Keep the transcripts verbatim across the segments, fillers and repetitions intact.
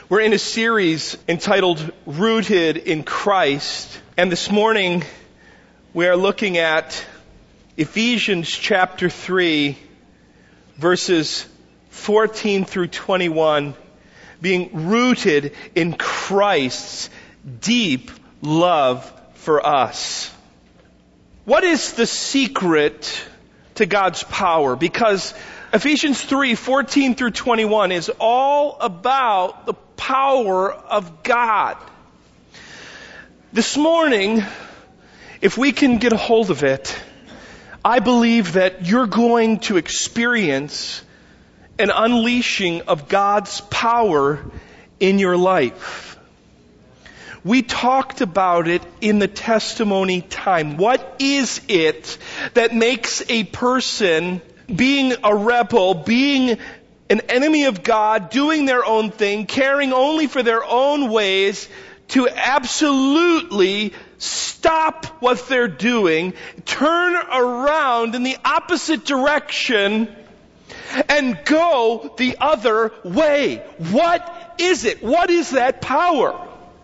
We're in a series entitled Rooted in Christ, and this morning we are looking at Ephesians chapter three, verses fourteen through twenty-one, being rooted in Christ's deep love for us. What is the secret to God's power? Because Ephesians three, fourteen through twenty-one is all about the power of God. This morning, if we can get a hold of it, I believe that you're going to experience an unleashing of God's power in your life. We talked about it in the testimony time. What is it that makes a person being a rebel, being an enemy of God, doing their own thing, caring only for their own ways, to absolutely stop what they're doing, turn around in the opposite direction, and go the other way? What is it? What is that power?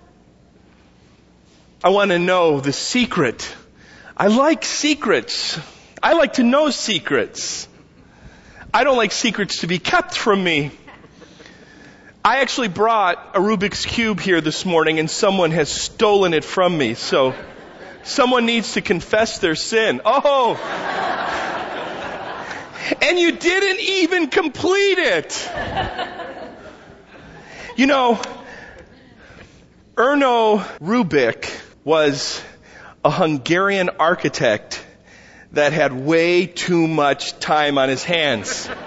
I want to know the secret. I like secrets. I like to know secrets. I don't like secrets to be kept from me. I actually brought a Rubik's Cube here this morning and someone has stolen it from me. So someone needs to confess their sin. Oh! And you didn't even complete it. You know, Erno Rubik was a Hungarian architect that had way too much time on his hands. In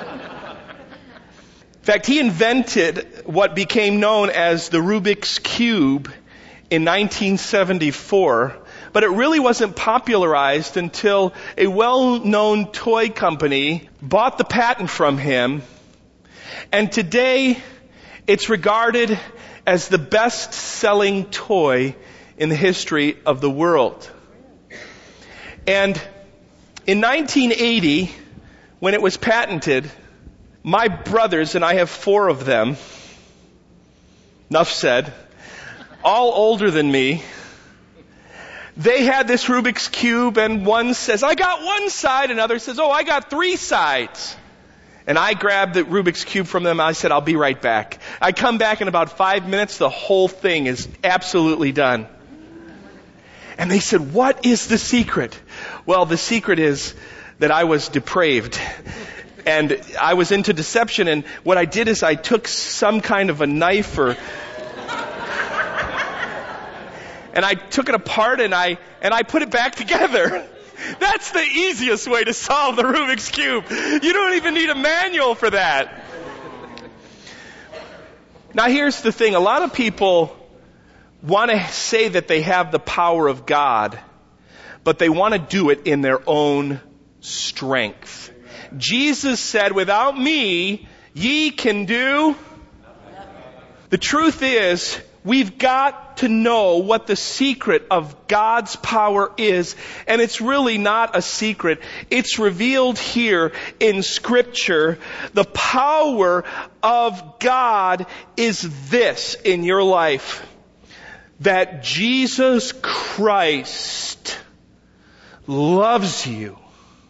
fact, he invented what became known as the Rubik's Cube in nineteen seventy-four, but it really wasn't popularized until a well-known toy company bought the patent from him, and today it's regarded as the best-selling toy in the history of the world. And in nineteen eighty, when it was patented, my brothers, and I have four of them, enough said, all older than me, they had this Rubik's Cube, and one says, I got one side, another says, oh, I got three sides. And I grabbed the Rubik's Cube from them, I said, I'll be right back. I come back in about five minutes, the whole thing is absolutely done. And they said, what is the secret? Well, the secret is that I was depraved. And I was into deception, and what I did is I took some kind of a knife or... and I took it apart and I and I put it back together. That's the easiest way to solve the Rubik's Cube. You don't even need a manual for that. Now here's the thing. A lot of people want to say that they have the power of God, but they want to do it in their own strength. Jesus said, without me, ye can do. The truth is, we've got to know what the secret of God's power is, and it's really not a secret. It's revealed here in Scripture. The power of God is this in your life: that Jesus Christ loves you.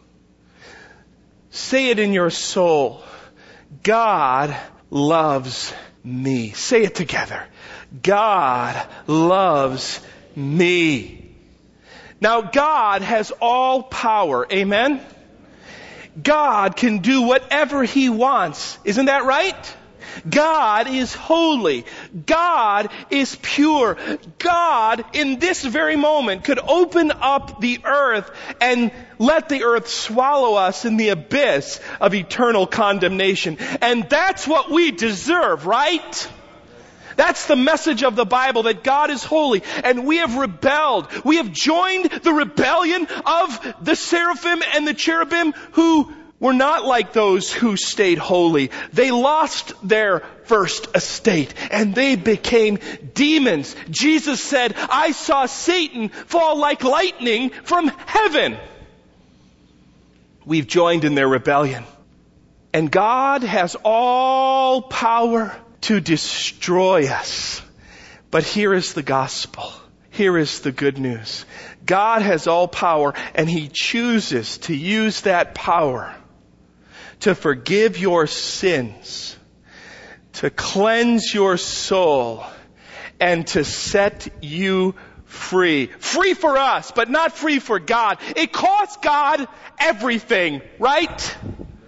Say it in your soul. God loves me. Say it together. God loves me. Now, God has all power. Amen? God can do whatever He wants. Isn't that right? God is holy. God is pure. God, in this very moment, could open up the earth and let the earth swallow us in the abyss of eternal condemnation. And that's what we deserve, right? That's the message of the Bible, that God is holy, and we have rebelled. We have joined the rebellion of the seraphim and the cherubim, who were not like those who stayed holy. They lost their first estate and they became demons. Jesus said, I saw Satan fall like lightning from heaven. We've joined in their rebellion. And God has all power to destroy us. But here is the gospel. Here is the good news. God has all power, and He chooses to use that power to forgive your sins, to cleanse your soul, and to set you free. Free for us, but not free for God. It cost God everything, right?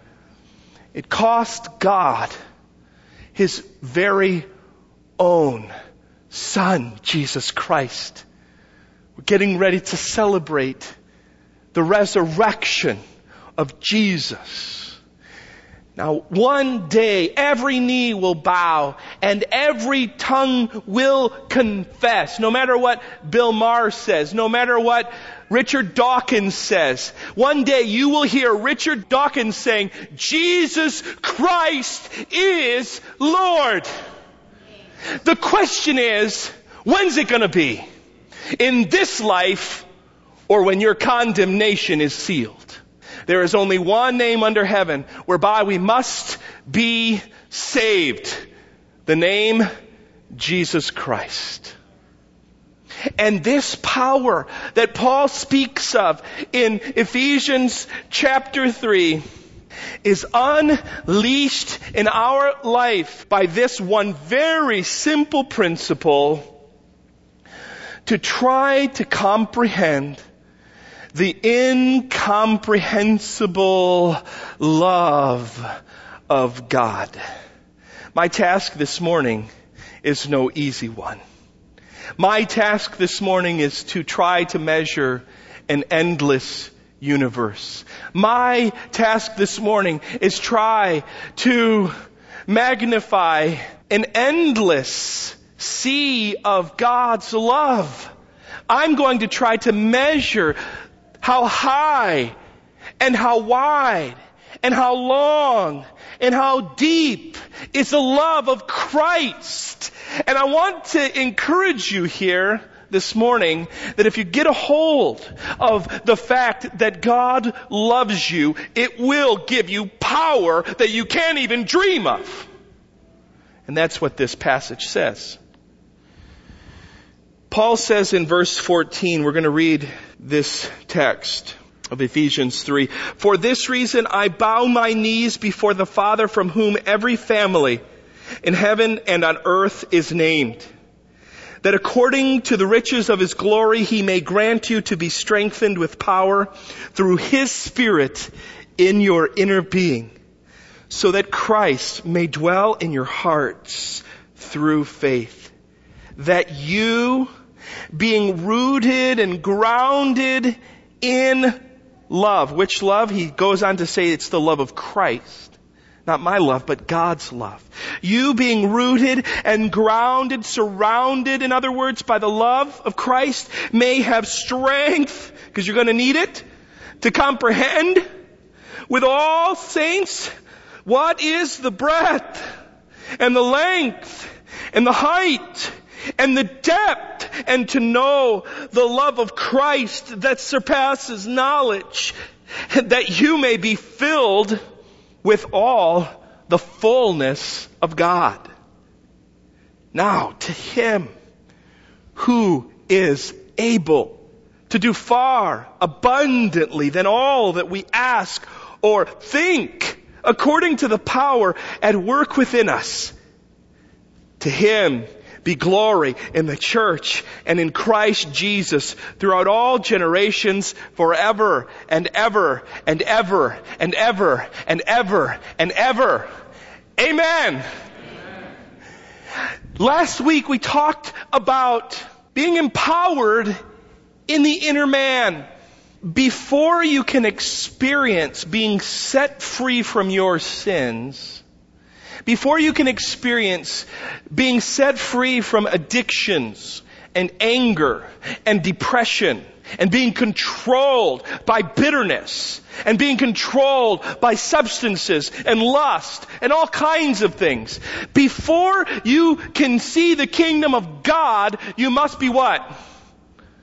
It cost God His very own Son, Jesus Christ. We're getting ready to celebrate the resurrection of Jesus. Now, one day, every knee will bow and every tongue will confess. No matter what Bill Maher says, no matter what Richard Dawkins says, one day you will hear Richard Dawkins saying, Jesus Christ is Lord. The question is, when's it going to be? In this life or when your condemnation is sealed? There is only one name under heaven whereby we must be saved. The name Jesus Christ. And this power that Paul speaks of in Ephesians chapter three is unleashed in our life by this one very simple principle: to try to comprehend the incomprehensible love of God. My task this morning is no easy one. My task this morning is to try to measure an endless universe. My task this morning is try to magnify an endless sea of God's love. I'm going to try to measure how high and how wide and how long and how deep is the love of Christ. And I want to encourage you here this morning that if you get a hold of the fact that God loves you, it will give you power that you can't even dream of. And that's what this passage says. Paul says in verse fourteen, we're going to read this text of Ephesians three. For this reason I bow my knees before the Father, from whom every family in heaven and on earth is named, that according to the riches of His glory He may grant you to be strengthened with power through His Spirit in your inner being, so that Christ may dwell in your hearts through faith, that you, being rooted and grounded in love. Which love? He goes on to say it's the love of Christ. Not my love, but God's love. You being rooted and grounded, surrounded, in other words, by the love of Christ, may have strength, because you're going to need it, to comprehend with all saints what is the breadth and the length and the height and the depth, and to know the love of Christ that surpasses knowledge, that you may be filled with all the fullness of God. Now, to Him who is able to do far abundantly than all that we ask or think, according to the power at work within us, to Him be glory in the church and in Christ Jesus throughout all generations, forever and ever and ever and ever and ever and ever. Amen. Amen. Last week we talked about being empowered in the inner man. Before you can experience being set free from your sins, before you can experience being set free from addictions and anger and depression and being controlled by bitterness and being controlled by substances and lust and all kinds of things, before you can see the kingdom of God, you must be what?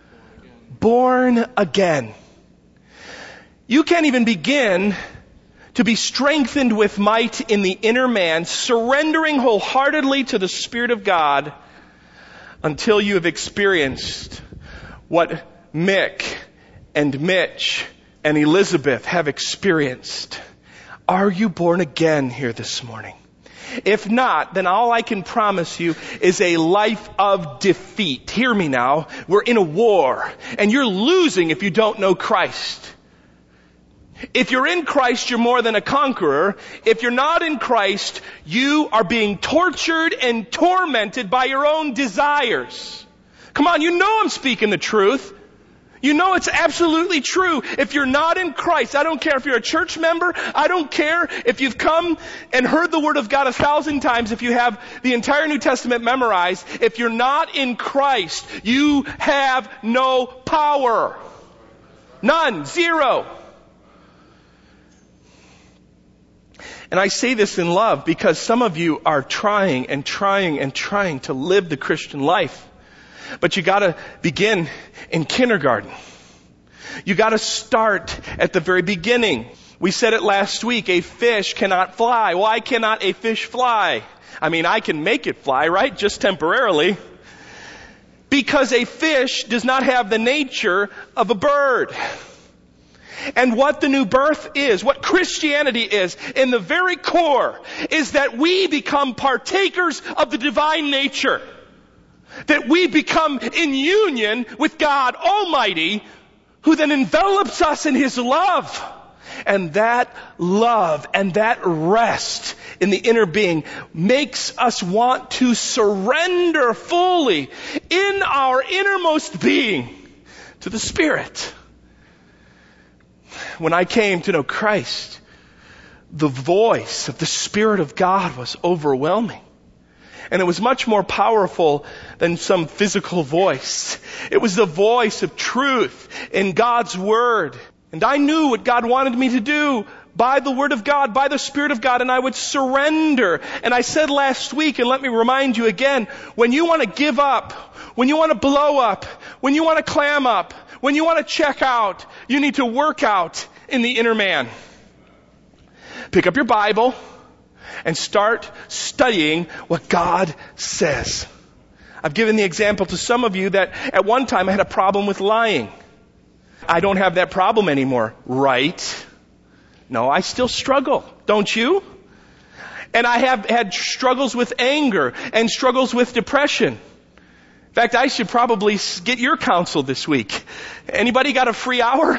Born again. You can't even begin to be strengthened with might in the inner man, surrendering wholeheartedly to the Spirit of God until you have experienced what Mick and Mitch and Elizabeth have experienced. Are you born again here this morning? If not, then all I can promise you is a life of defeat. Hear me now. We're in a war, and you're losing if you don't know Christ. If you're in Christ, you're more than a conqueror. If you're not in Christ, you are being tortured and tormented by your own desires. Come on, you know I'm speaking the truth. You know it's absolutely true. If you're not in Christ, I don't care if you're a church member, I don't care if you've come and heard the Word of God a thousand times, if you have the entire New Testament memorized, if you're not in Christ, you have no power. None. Zero. And I say this in love because some of you are trying and trying and trying to live the Christian life. But you gotta begin in kindergarten. You gotta start at the very beginning. We said it last week, a fish cannot fly. Why cannot a fish fly? I mean, I can make it fly, right? Just temporarily. Because a fish does not have the nature of a bird. And what the new birth is, what Christianity is, in the very core, is that we become partakers of the divine nature. That we become in union with God Almighty, who then envelops us in His love. And that love and that rest in the inner being makes us want to surrender fully in our innermost being to the Spirit. When I came to know Christ, the voice of the Spirit of God was overwhelming. And it was much more powerful than some physical voice. It was the voice of truth in God's Word. And I knew what God wanted me to do by the Word of God, by the Spirit of God, and I would surrender. And I said last week, and let me remind you again, when you want to give up, when you want to blow up, when you want to clam up, when you want to check out, you need to work out in the inner man. Pick up your Bible and start studying what God says. I've given the example to some of you that at one time I had a problem with lying. I don't have that problem anymore. Right? No, I still struggle. Don't you? And I have had struggles with anger and struggles with depression. In fact, I should probably get your counsel this week. Anybody got a free hour?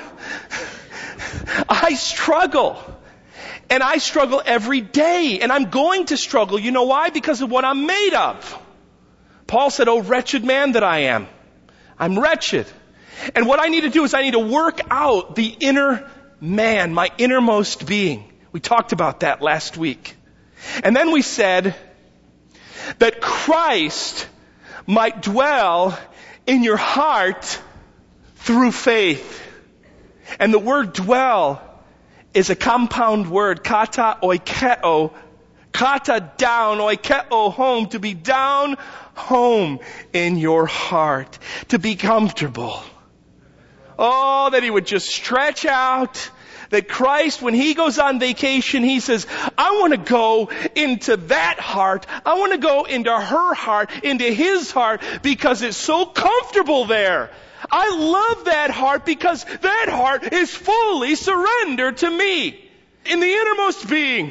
I struggle. And I struggle every day. And I'm going to struggle. You know why? Because of what I'm made of. Paul said, "Oh, wretched man that I am." I'm wretched. And what I need to do is I need to work out the inner man, my innermost being. We talked about that last week. And then we said that Christ might dwell in your heart through faith. And the word dwell is a compound word, kata oikeo, kata down, oikeo home, to be down home in your heart, to be comfortable. Oh, that He would just stretch out, that Christ, when He goes on vacation, He says, I want to go into that heart, I want to go into her heart, into His heart, because it's so comfortable there. I love that heart because that heart is fully surrendered to me in the innermost being.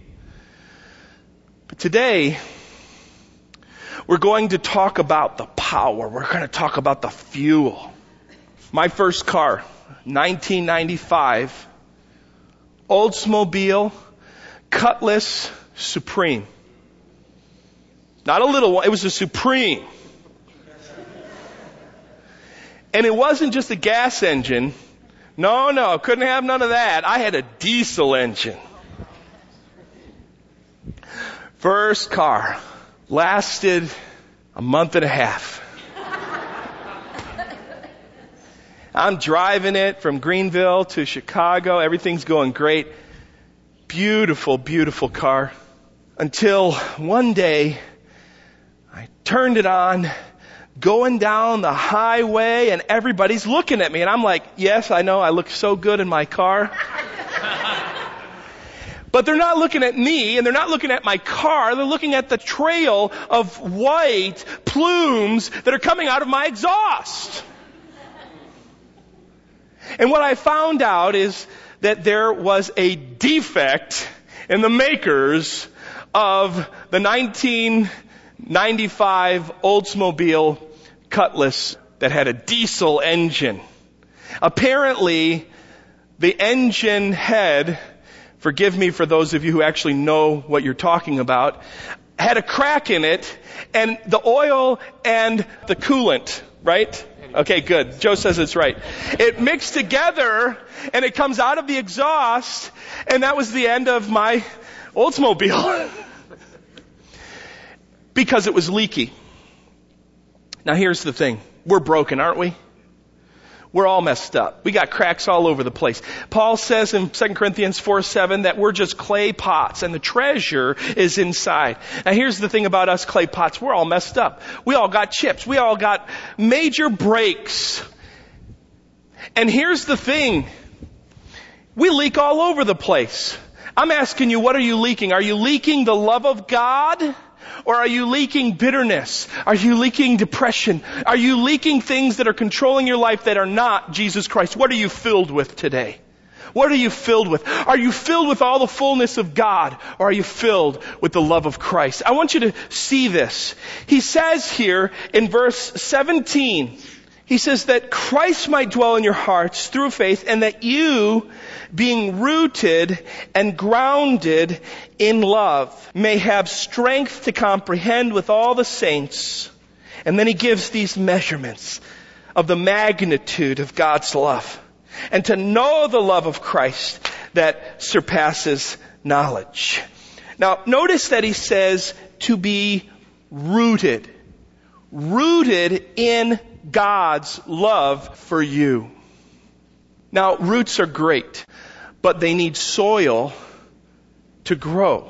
But today, we're going to talk about the power. We're going to talk about the fuel. My first car, nineteen ninety-five, Oldsmobile Cutlass Supreme. Not a little one, it was a Supreme. And it wasn't just a gas engine. No, no, couldn't have none of that. I had a diesel engine. First car. Lasted a month and a half. I'm driving it from Greenville to Chicago. Everything's going great. Beautiful, beautiful car. Until one day, I turned it on, going down the highway, and everybody's looking at me. And I'm like, yes, I know, I look so good in my car. But they're not looking at me, and they're not looking at my car. They're looking at the trail of white plumes that are coming out of my exhaust. And what I found out is that there was a defect in the makers of the nineteen ninety-five Oldsmobile Cutlass that had a diesel engine. Apparently, the engine head, forgive me for those of you who actually know what you're talking about, had a crack in it, and the oil and the coolant, right? Okay, good. Joe says it's right. It mixed together, and it comes out of the exhaust, and that was the end of my Oldsmobile. Because it was leaky. Now here's the thing. We're broken, aren't we? We're all messed up. We got cracks all over the place. Paul says in Second Corinthians four seven that we're just clay pots and the treasure is inside. Now here's the thing about us clay pots. We're all messed up. We all got chips. We all got major breaks. And here's the thing. We leak all over the place. I'm asking you, what are you leaking? Are you leaking the love of God? Or are you leaking bitterness? Are you leaking depression? Are you leaking things that are controlling your life that are not Jesus Christ? What are you filled with today? What are you filled with? Are you filled with all the fullness of God? Or are you filled with the love of Christ? I want you to see this. He says here in verse seventeen, he says that Christ might dwell in your hearts through faith, and that you, being rooted and grounded in love, may have strength to comprehend with all the saints. And then he gives these measurements of the magnitude of God's love. And to know the love of Christ that surpasses knowledge. Now, notice that he says to be rooted. Rooted in God's love for you. Now, roots are great, but they need soil to grow.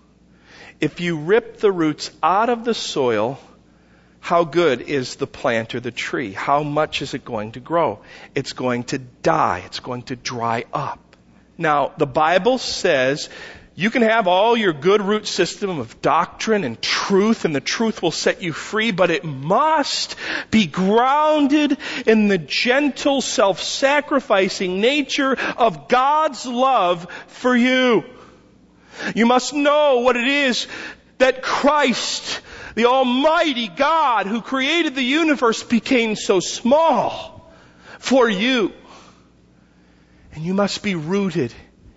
If you rip the roots out of the soil, how good is the plant or the tree? How much is it going to grow? It's going to die. It's going to dry up. Now, the Bible says you can have all your good root system of doctrine and truth, and the truth will set you free, but it must be grounded in the gentle, self-sacrificing nature of God's love for you. You must know what it is that Christ, the Almighty God who created the universe, became so small for you. And you must be rooted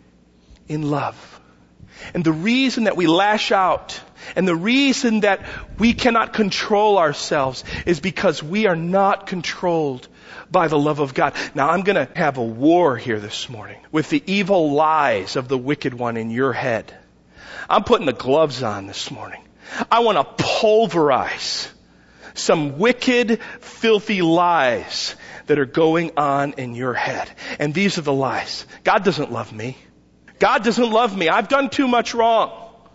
in love. And the reason that we lash out and the reason that we cannot control ourselves is because we are not controlled by the love of God. Now, I'm going to have a war here this morning with the evil lies of the wicked one in your head. I'm putting the gloves on this morning. I want to pulverize some wicked, filthy lies that are going on in your head. And these are the lies. God doesn't love me. God doesn't love me. I've done too much wrong.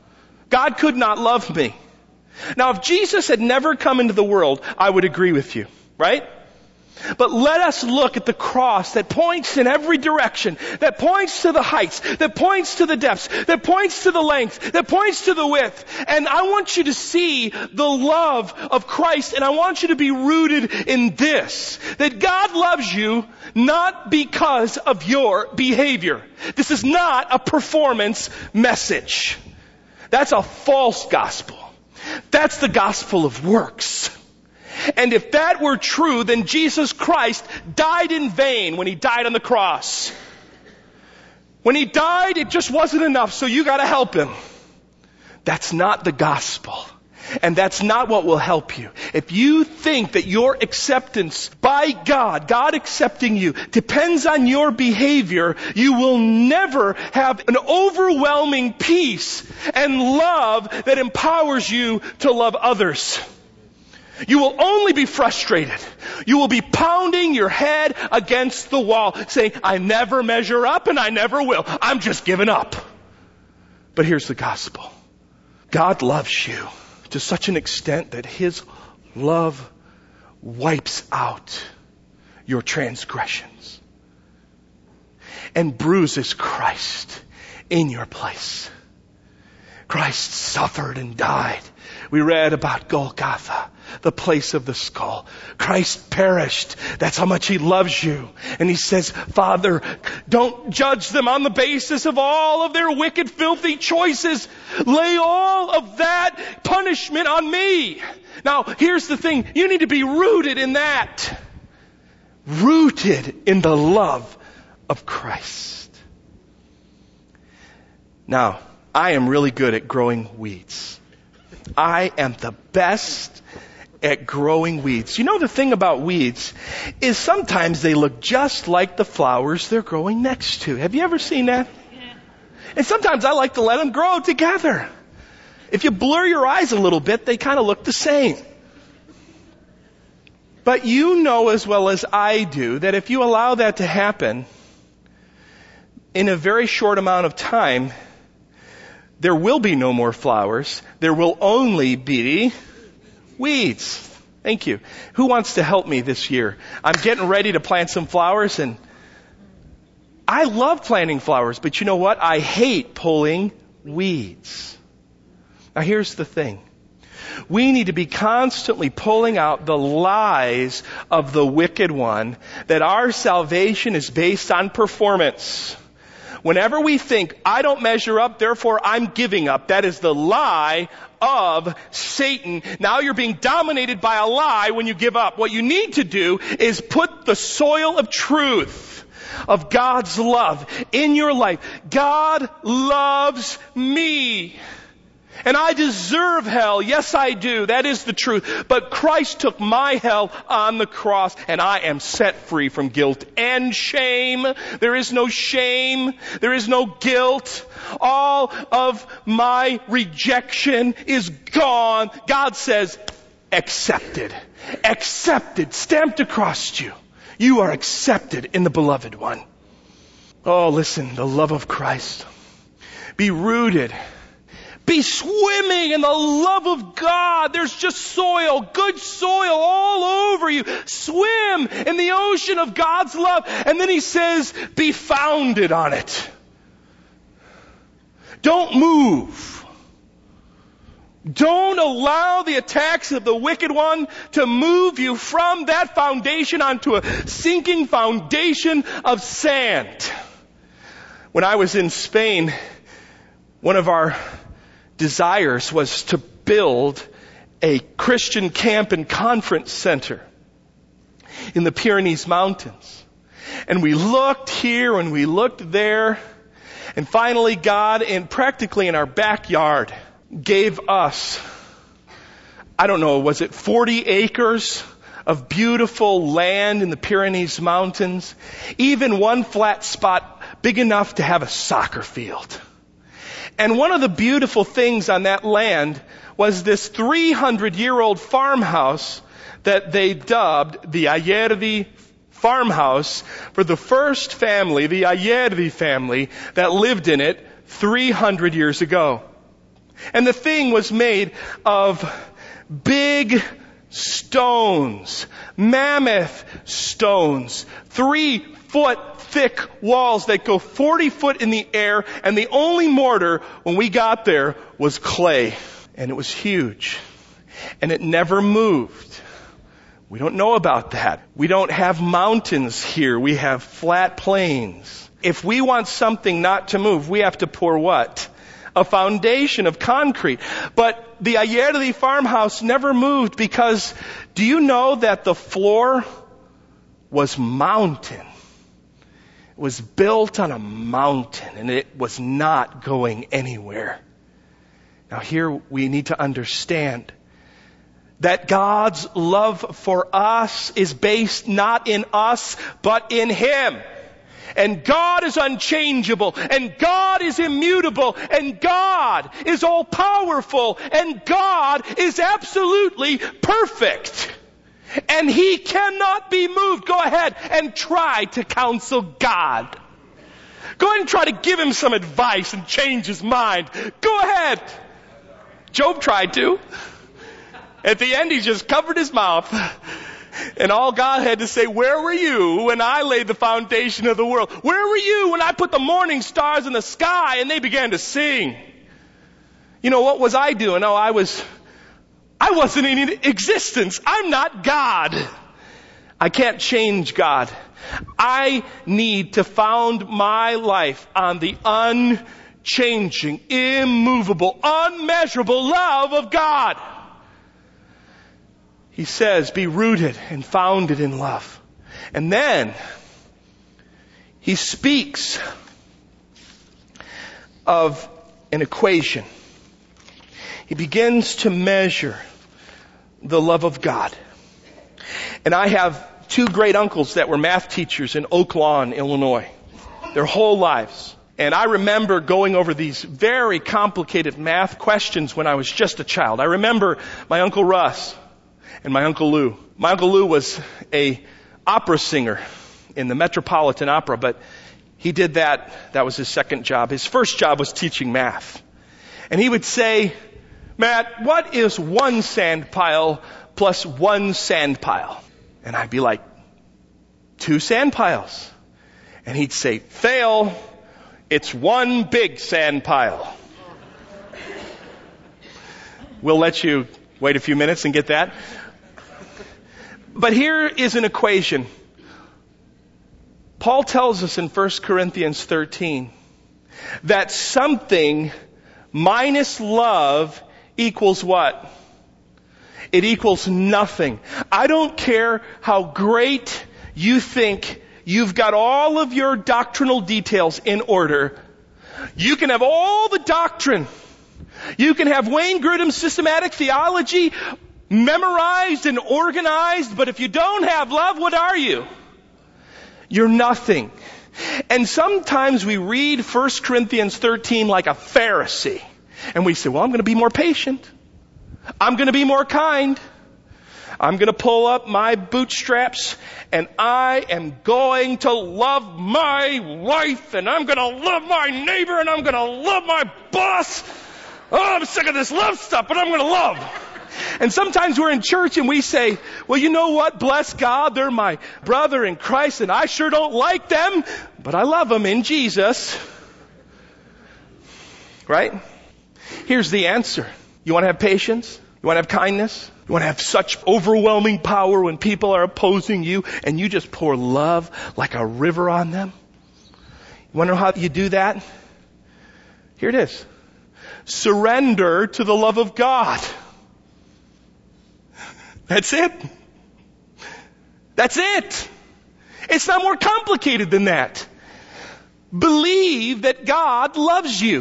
God could not love me. Now, if Jesus had never come into the world, I would agree with you, right? But let us look at the cross that points in every direction, that points to the heights, that points to the depths, that points to the length, that points to the width. And I want you to see the love of Christ, and I want you to be rooted in this, that God loves you not because of your behavior. This is not a performance message. That's a false gospel. That's the gospel of works. And if that were true, then Jesus Christ died in vain when he died on the cross. When he died, it just wasn't enough, so you got to help him. That's not the gospel. And that's not what will help you. If you think that your acceptance by God, God accepting you, depends on your behavior, you will never have an overwhelming peace and love that empowers you to love others. You will only be frustrated. You will be pounding your head against the wall, saying, I never measure up and I never will. I'm just giving up. But here's the gospel. God loves you to such an extent that his love wipes out your transgressions and bruises Christ in your place. Christ suffered and died. We read about Golgotha, the place of the skull. Christ perished. That's how much He loves you. And He says, Father, don't judge them on the basis of all of their wicked, filthy choices. Lay all of that punishment on me. Now, here's the thing. You need to be rooted in that. Rooted in the love of Christ. Now, I am really good at growing weeds. I am the best at growing weeds. You know, the thing about weeds is sometimes they look just like the flowers they're growing next to. Have you ever seen that? Yeah. And sometimes I like to let them grow together. If you blur your eyes a little bit, they kind of look the same. But you know as well as I do that if you allow that to happen, in a very short amount of time, there will be no more flowers. There will only be weeds. Thank you. Who wants to help me this year? I'm getting ready to plant some flowers, and I love planting flowers, but you know what? I hate pulling weeds. Now here's the thing. We need to be constantly pulling out the lies of the wicked one, that our salvation is based on performance. Whenever we think, I don't measure up, therefore I'm giving up, that is the lie of Satan. Now you're being dominated by a lie when you give up. What you need to do is put the soil of truth, of God's love in your life. God loves me. And I deserve hell. Yes, I do. That is the truth. But Christ took my hell on the cross, and I am set free from guilt and shame. There is no shame. There is no guilt. All of my rejection is gone. God says, accepted. Accepted. Stamped across you. You are accepted in the beloved one. Oh, listen, the love of Christ. Be rooted. Be swimming in the love of God. There's just soil, good soil all over you. Swim in the ocean of God's love. And then He says, be founded on it. Don't move. Don't allow the attacks of the wicked one to move you from that foundation onto a sinking foundation of sand. When I was in Spain, one of our desires was to build a Christian camp and conference center in the Pyrenees Mountains. And we looked here and we looked there, and finally God, in practically in our backyard, gave us, I don't know, was it forty acres of beautiful land in the Pyrenees Mountains? Even one flat spot big enough to have a soccer field. And one of the beautiful things on that land was this three hundred year old farmhouse that they dubbed the Ayerdi farmhouse for the first family, the Ayerdi family, that lived in it three hundred years ago. And the thing was made of big stones, mammoth stones, three foot thick walls that go forty foot in the air, and the only mortar when we got there was clay. And it was huge. And it never moved. We don't know about that. We don't have mountains here. We have flat plains. If we want something not to move, we have to pour what? A foundation of concrete. But the Ayerdi farmhouse never moved because do you know that the floor was mountain? It was built on a mountain and it was not going anywhere. Now here we need to understand that God's love for us is based not in us, but in Him. And God is unchangeable, and God is immutable, and God is all powerful, and God is absolutely perfect. And He cannot be moved. Go ahead and try to counsel God. Go ahead and try to give Him some advice and change His mind. Go ahead. Job tried to. At the end, he just covered his mouth. And all God had to say, where were you when I laid the foundation of the world? Where were you when I put the morning stars in the sky and they began to sing? You know, what was I doing? Oh, I was, I wasn't in existence. I'm not God. I can't change God. I need to found my life on the unchanging, immovable, unmeasurable love of God. He says, be rooted and founded in love. And then he speaks of an equation. He begins to measure the love of God. And I have two great uncles that were math teachers in Oak Lawn, Illinois, their whole lives. And I remember going over these very complicated math questions when I was just a child. I remember my Uncle Russ and my Uncle Lou. My Uncle Lou was a opera singer in the Metropolitan Opera, but he did that. That was his second job. His first job was teaching math. And he would say, Matt, what is one sand pile plus one sand pile? And I'd be like, two sand piles. And he'd say, fail. It's one big sand pile. We'll let you wait a few minutes and get that. But here is an equation. Paul tells us in First Corinthians thirteen that something minus love equals what? It equals nothing. I don't care how great you think you've got all of your doctrinal details in order. You can have all the doctrine. You can have Wayne Grudem's systematic theology memorized and organized, but if you don't have love, what are you? You're nothing. And sometimes we read First Corinthians thirteen like a Pharisee. And we say, well, I'm going to be more patient. I'm going to be more kind. I'm going to pull up my bootstraps and I am going to love my wife and I'm going to love my neighbor and I'm going to love my boss. Oh, I'm sick of this love stuff, but I'm going to love. And sometimes we're in church and we say, well, you know what? Bless God. They're my brother in Christ and I sure don't like them, but I love them in Jesus. Right? Here's the answer. You want to have patience? You want to have kindness? You want to have such overwhelming power when people are opposing you and you just pour love like a river on them? You want to know how you do that? Here it is. Surrender to the love of God. That's it. That's it. It's not more complicated than that. Believe that God loves you.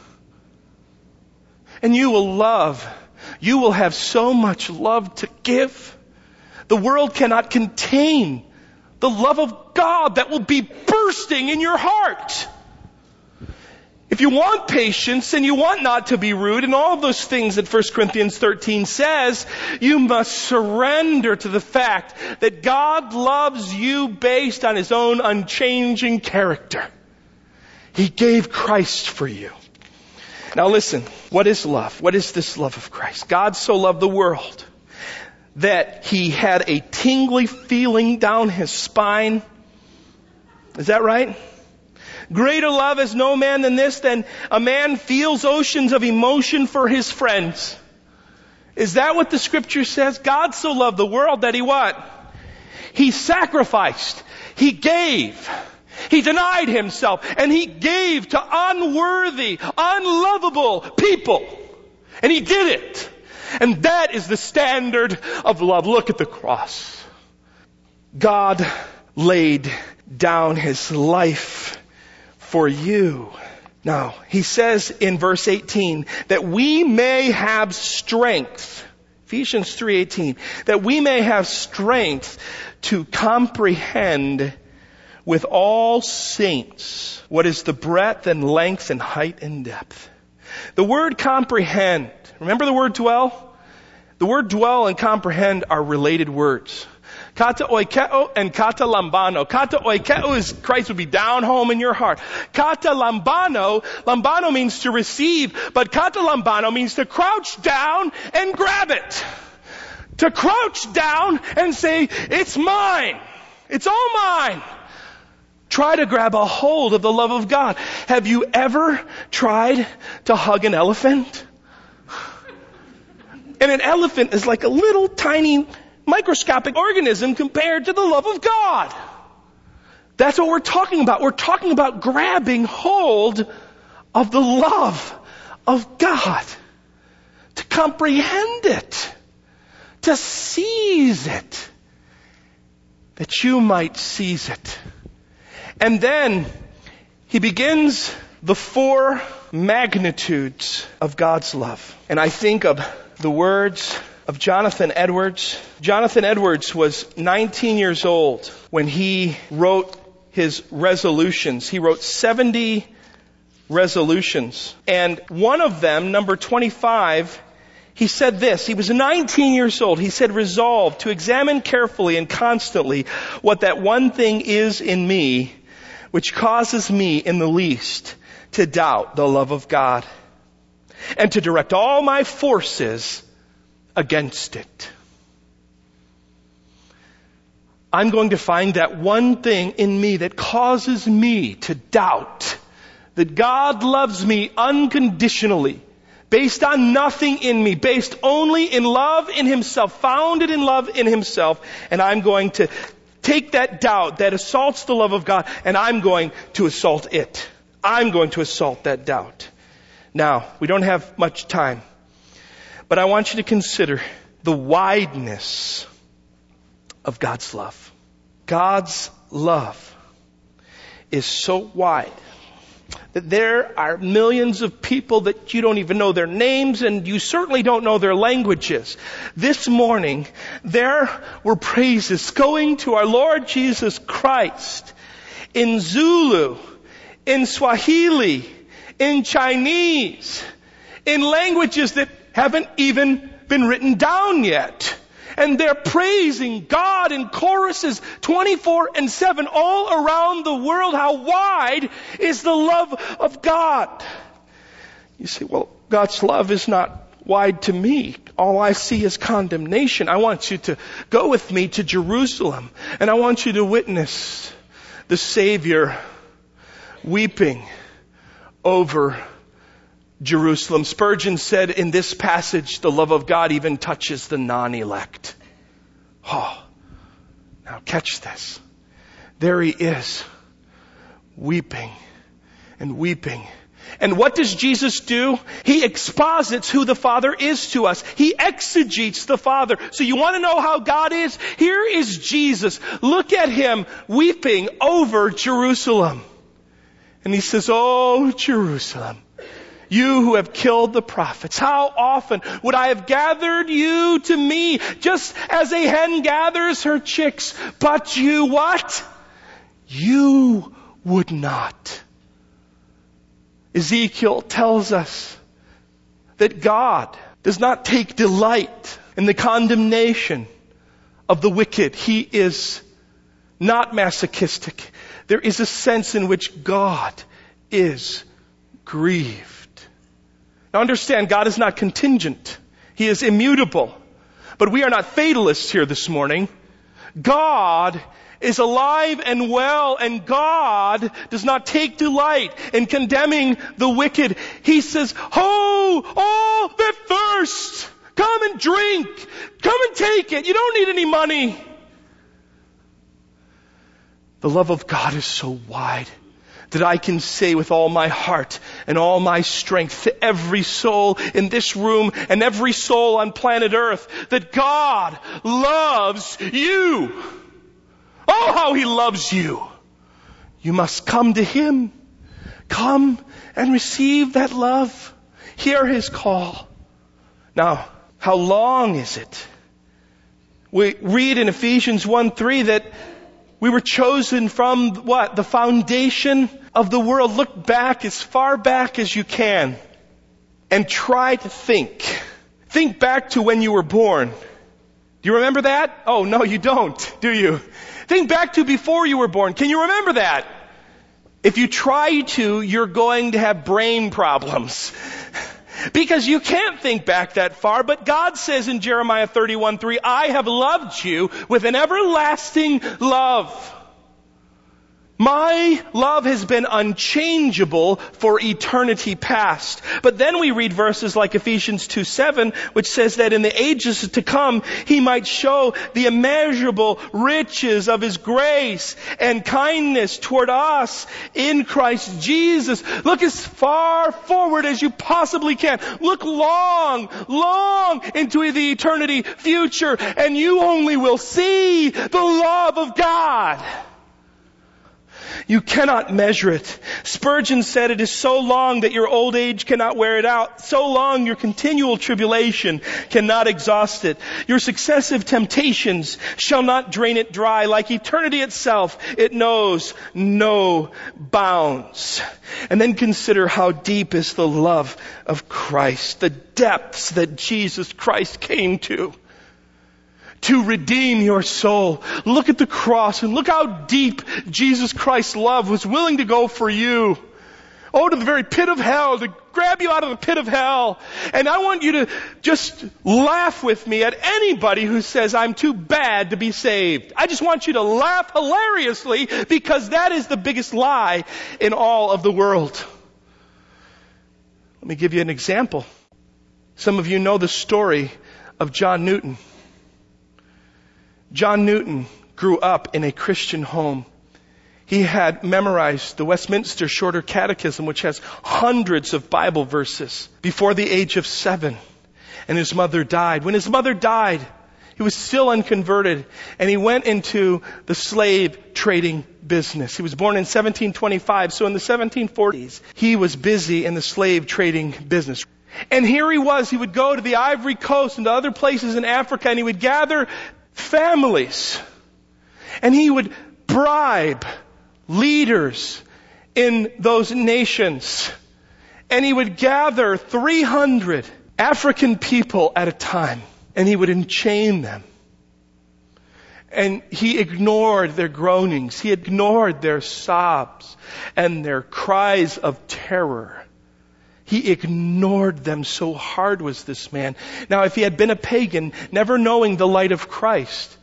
And you will love. You will have so much love to give. The world cannot contain the love of God that will be bursting in your heart. If you want patience and you want not to be rude and all those things that First Corinthians thirteen says, you must surrender to the fact that God loves you based on His own unchanging character. He gave Christ for you. Now listen, what is love? What is this love of Christ? God so loved the world that He had a tingly feeling down His spine. Is that right? Greater love has no man than this, than a man feels oceans of emotion for his friends. Is that what the scripture says? God so loved the world that He what? He sacrificed. He gave. He denied Himself and He gave to unworthy, unlovable people. And He did it. And that is the standard of love. Look at the cross. God laid down His life for you. Now, He says in verse eighteen that we may have strength. Ephesians three eighteen. That we may have strength to comprehend with all saints what is the breadth and length and height and depth. The word comprehend. Remember the word dwell? The word dwell and comprehend are related words. Kata oikeo and kata lambano. Kata oikeo is Christ would be down home in your heart. Kata lambano, lambano means to receive, but kata lambano means to crouch down and grab it. to crouch down and say, it's mine. It's all mine. Try to grab a hold of the love of God. Have you ever tried to hug an elephant? And an elephant is like a little tiny microscopic organism compared to the love of God. That's what we're talking about. We're talking about grabbing hold of the love of God. To comprehend it. To seize it. That you might seize it. And then he begins the four magnitudes of God's love. And I think of the words of Jonathan Edwards. Jonathan Edwards was nineteen years old when he wrote his resolutions. He wrote seventy resolutions. And one of them, number twenty-five, he said this. He was nineteen years old. He said, resolve to examine carefully and constantly what that one thing is in me which causes me in the least to doubt the love of God, and to direct all my forces against it. I'm going to find that one thing in me that causes me to doubt that God loves me unconditionally, based on nothing in me, based only in love in Himself, founded in love in Himself, and I'm going to take that doubt that assaults the love of God, and I'm going to assault it. I'm going to assault that doubt. Now, we don't have much time, but I want you to consider the wideness of God's love. God's love is so wide that there are millions of people that you don't even know their names, and you certainly don't know their languages. This morning, there were praises going to our Lord Jesus Christ in Zulu, in Swahili, in Chinese, in languages that haven't even been written down yet. And they're praising God in choruses twenty-four and seven all around the world. How wide is the love of God? You say, well, God's love is not wide to me. All I see is condemnation. I want you to go with me to Jerusalem, and I want you to witness the Savior weeping over Jerusalem. Spurgeon said in this passage, the love of God even touches the non-elect. Oh, now catch this. There He is, weeping and weeping. And what does Jesus do? He exposits who the Father is to us. He exegetes the Father. So you want to know how God is? Here is Jesus. Look at Him weeping over Jerusalem. And He says, oh, Jerusalem, you who have killed the prophets, how often would I have gathered you to me, just as a hen gathers her chicks, but you what? You would not. Ezekiel tells us that God does not take delight in the condemnation of the wicked. He is not masochistic. There is a sense in which God is grieved. Now understand, God is not contingent. He is immutable. But we are not fatalists here this morning. God is alive and well, and God does not take delight in condemning the wicked. He says, "Ho, all that thirst, come and drink. Come and take it. You don't need any money." The love of God is so wide that I can say with all my heart and all my strength to every soul in this room and every soul on planet Earth that God loves you. Oh, how He loves you. You must come to Him. Come and receive that love. Hear His call. Now, how long is it? We read in Ephesians one three that we were chosen from what? The foundation of the world. Look back as far back as you can and try to think. Think back to when you were born. Do you remember that? Oh, no, you don't, do you? Think back to before you were born. Can you remember that? If you try to, you're going to have brain problems. Because you can't think back that far, but God says in Jeremiah thirty-one three, I have loved you with an everlasting love. My love has been unchangeable for eternity past. But then we read verses like Ephesians two seven, which says that in the ages to come, He might show the immeasurable riches of His grace and kindness toward us in Christ Jesus. Look as far forward as you possibly can. Look long, long into the eternity future, and you only will see the love of God. You cannot measure it. Spurgeon said, it is so long that your old age cannot wear it out. So long your continual tribulation cannot exhaust it. Your successive temptations shall not drain it dry. Like eternity itself, it knows no bounds. And then consider how deep is the love of Christ. The depths that Jesus Christ came to. To redeem your soul. Look at the cross and look how deep Jesus Christ's love was willing to go for you. Oh, to the very pit of hell, to grab you out of the pit of hell. And I want you to just laugh with me at anybody who says, I'm too bad to be saved. I just want you to laugh hilariously, because that is the biggest lie in all of the world. Let me give you an example. Some of you know the story of John Newton. John Newton grew up in a Christian home. He had memorized the Westminster Shorter Catechism, which has hundreds of Bible verses, before the age of seven. And his mother died. When his mother died, he was still unconverted, and he went into the slave trading business. He was born in seventeen twenty-five, so in the seventeen forties, he was busy in the slave trading business. And here he was, he would go to the Ivory Coast and to other places in Africa, and he would gather families. And he would bribe leaders in those nations. And he would gather three hundred African people at a time. And he would enchain them. And he ignored their groanings. He ignored their sobs and their cries of terror. He ignored them, so hard was this man. Now, if he had been a pagan, never knowing the light of Christ,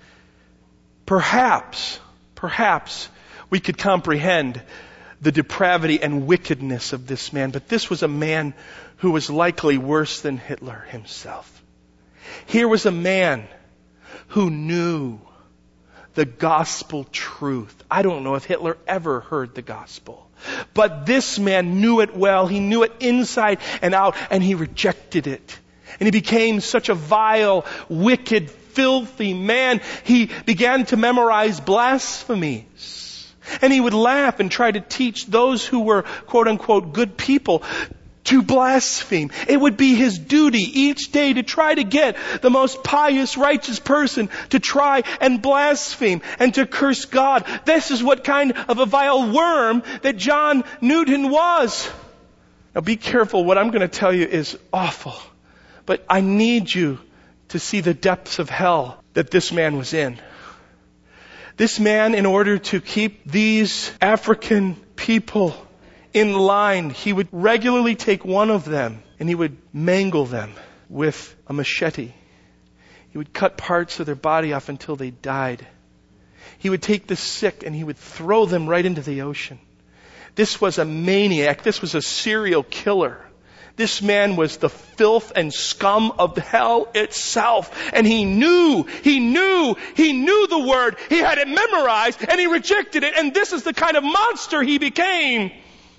perhaps, perhaps we could comprehend the depravity and wickedness of this man. But this was a man who was likely worse than Hitler himself. Here was a man who knew the gospel truth. I don't know if Hitler ever heard the gospel. But this man knew it well. He knew it inside and out, and he rejected it. And he became such a vile, wicked, filthy man. He began to memorize blasphemies. And he would laugh and try to teach those who were, quote unquote, good people to blaspheme. It would be his duty each day to try to get the most pious, righteous person to try and blaspheme and to curse God. This is what kind of a vile worm that John Newton was. Now be careful. What I'm going to tell you is awful. But I need you to see the depths of hell that this man was in. This man, in order to keep these African people in line, he would regularly take one of them and he would mangle them with a machete. He would cut parts of their body off until they died. He would take the sick and he would throw them right into the ocean. This was a maniac. This was a serial killer. This man was the filth and scum of hell itself. And he knew, he knew, he knew the word. He had it memorized and he rejected it. And this is the kind of monster he became.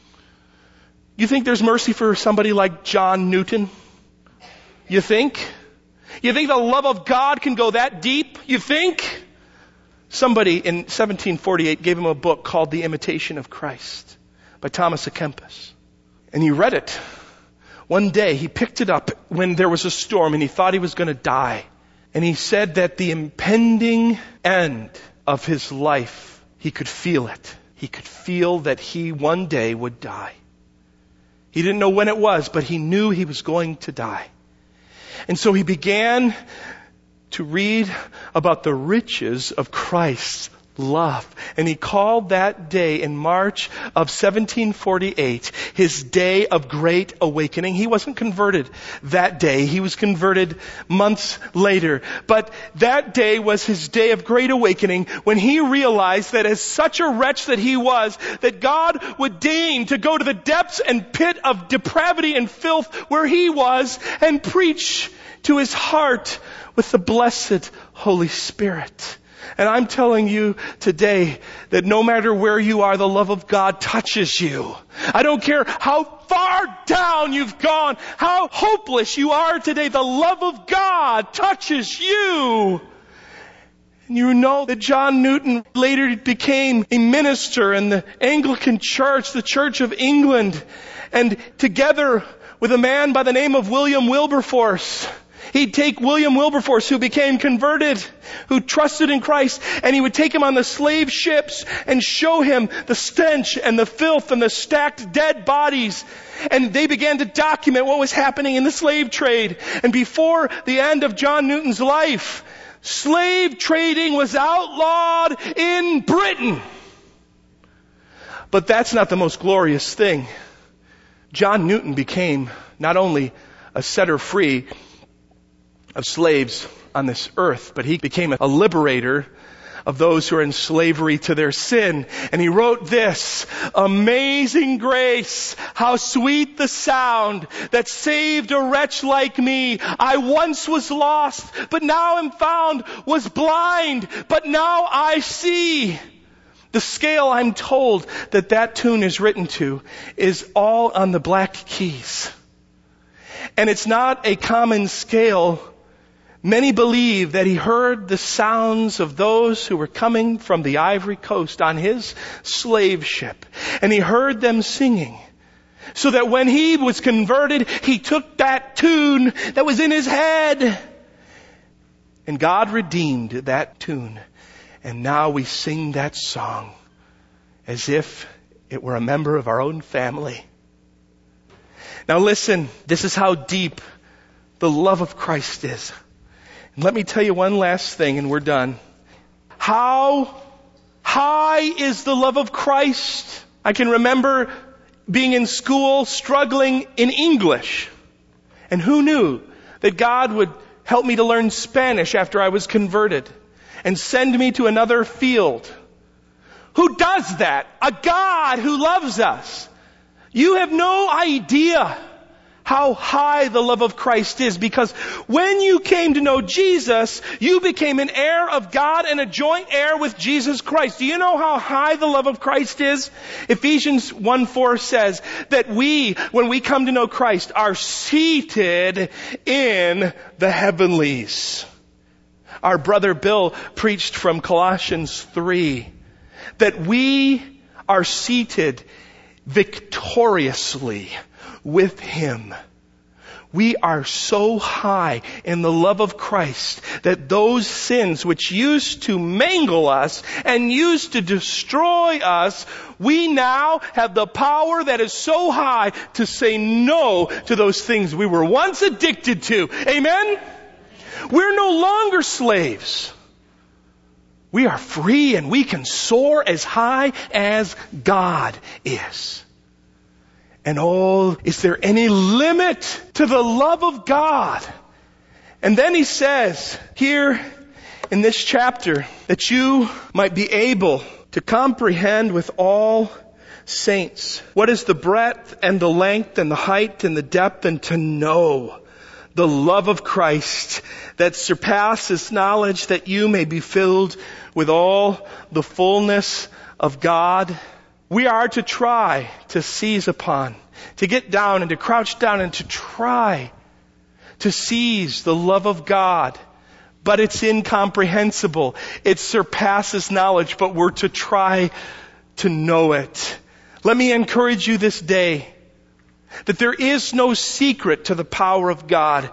You think there's mercy for somebody like John Newton? You think? You think the love of God can go that deep? You think? Somebody in seventeen forty-eight gave him a book called The Imitation of Christ by Thomas à Kempis. And he read it. One day he picked it up when there was a storm and he thought he was going to die. And he said that the impending end of his life, he could feel it. He could feel that he one day would die. He didn't know when it was, but he knew he was going to die. And so he began to read about the riches of Christ's love. And he called that day in March of seventeen forty-eight his day of great awakening. He wasn't converted that day. He was converted months later. But that day was his day of great awakening when he realized that as such a wretch that he was, that God would deign to go to the depths and pit of depravity and filth where he was and preach to his heart with the blessed Holy Spirit. And I'm telling you today that no matter where you are, the love of God touches you. I don't care how far down you've gone, how hopeless you are today, the love of God touches you. And you know that John Newton later became a minister in the Anglican Church, the Church of England. And together with a man by the name of William Wilberforce, he'd take William Wilberforce, who became converted, who trusted in Christ, and he would take him on the slave ships and show him the stench and the filth and the stacked dead bodies. And they began to document what was happening in the slave trade. And before the end of John Newton's life, slave trading was outlawed in Britain. But that's not the most glorious thing. John Newton became not only a setter free of slaves on this earth, but he became a liberator of those who are in slavery to their sin. And he wrote this: "Amazing grace, how sweet the sound that saved a wretch like me. I once was lost, but now am found, was blind, but now I see." The scale, I'm told, that that tune is written to is all on the Black Keys. And it's not a common scale. Many believe that he heard the sounds of those who were coming from the Ivory Coast on his slave ship. And he heard them singing. So that when he was converted, he took that tune that was in his head. And God redeemed that tune. And now we sing that song as if it were a member of our own family. Now listen, this is how deep the love of Christ is. And let me tell you one last thing and we're done. How high is the love of Christ? I can remember being in school struggling in English. And who knew that God would help me to learn Spanish after I was converted and send me to another field? Who does that? A God who loves us. You have no idea how high the love of Christ is, because when you came to know Jesus, you became an heir of God and a joint heir with Jesus Christ. Do you know how high the love of Christ is? Ephesians one four says that we, when we come to know Christ, are seated in the heavenlies. Our brother Bill preached from Colossians three that we are seated victoriously with Him. We are so high in the love of Christ that those sins which used to mangle us and used to destroy us, we now have the power that is so high to say no to those things we were once addicted to. Amen? We're no longer slaves. We are free and we can soar as high as God is. And oh, is there any limit to the love of God? And then he says here in this chapter that you might be able to comprehend with all saints what is the breadth and the length and the height and the depth, and to know the love of Christ that surpasses knowledge, that you may be filled with all the fullness of God. We are to try to seize upon, to get down and to crouch down and to try to seize the love of God. But it's incomprehensible. It surpasses knowledge, but we're to try to know it. Let me encourage you this day that there is no secret to the power of God.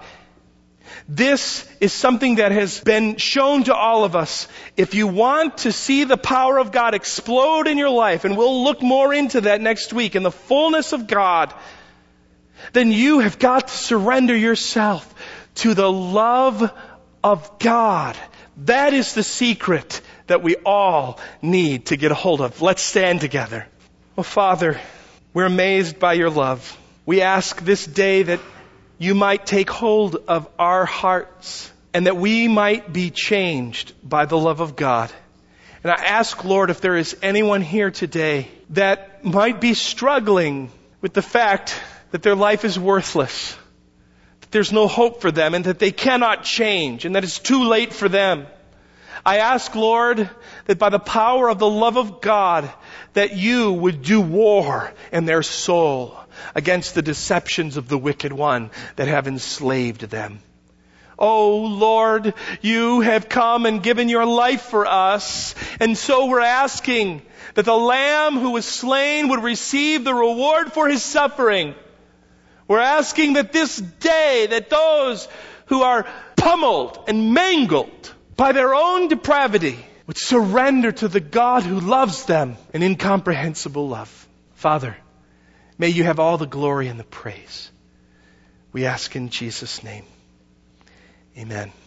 This is something that has been shown to all of us. If you want to see the power of God explode in your life, and we'll look more into that next week, in the fullness of God, then you have got to surrender yourself to the love of God. That is the secret. that we all need to get a hold of. Let's stand together. Oh, Father, we're amazed by your love. We ask this day that you might take hold of our hearts and that we might be changed by the love of God. And I ask, Lord, if there is anyone here today that might be struggling with the fact that their life is worthless, that there's no hope for them, and that they cannot change, and that it's too late for them. I ask, Lord, that by the power of the love of God, that you would do war in their soul against the deceptions of the wicked one that have enslaved them. Oh, Lord, you have come and given your life for us, and so we're asking that the Lamb who was slain would receive the reward for his suffering. We're asking that this day, that those who are pummeled and mangled by their own depravity would surrender to the God who loves them in incomprehensible love. Father, may you have all the glory and the praise. We ask in Jesus' name. Amen.